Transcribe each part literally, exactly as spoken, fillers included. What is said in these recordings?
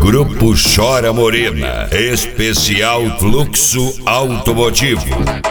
Grupo Chora Morena, especial Fluxo Automotivo.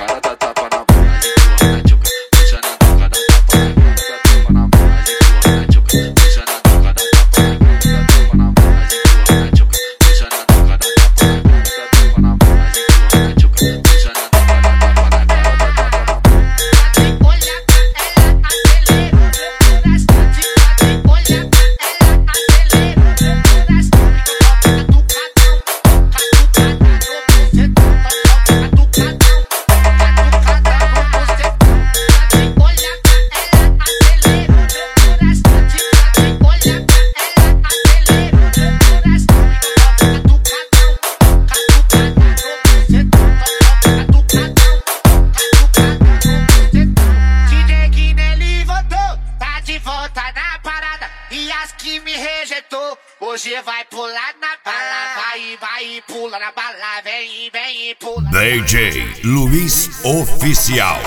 E as que me rejeitou, hoje vai pular na bala. Vai, vai, pula na bala. Vem, vem, pula. D J Luiz Oficial.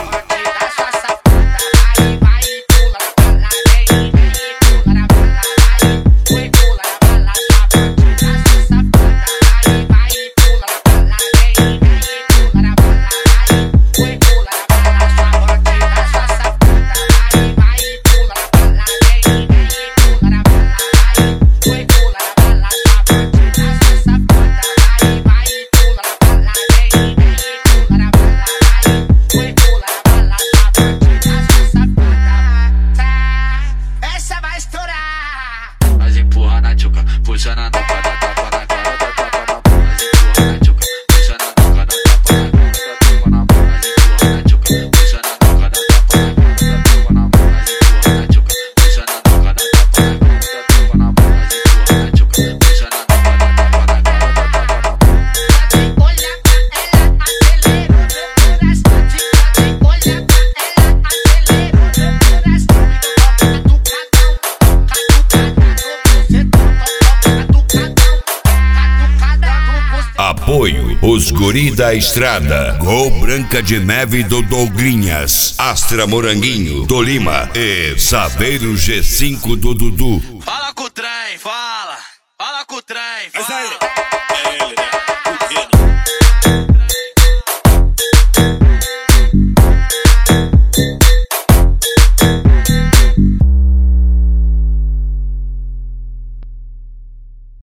Puxa na nuca, dá tapa na cara, dá tapa na bunda, mas empurra na tchuca. Puxa na nuca, dá tapa na cara, dá tapa na bunda, mas empurra na tchuca. Puxa na nuca, dá tapa na cara, dá tapa na bunda, mas empurra na tchuca. Puxa na nuca, dá tapa na cara, dá tapa na bunda, mas empurra na tchuca. Puxa na nuca, dá tapa na cara, dá tapa na bunda. Olha, ela acelerou bastante. Olha, ela acelerou Apoio os guri da estrada, Gol Branca de Neve do Douglinhas, Astra Moranguinho, Tolima e Saveiro G cinco do Dudu. Fala com o trem, fala, fala com o trem, fala. Mas aí, é ele, né?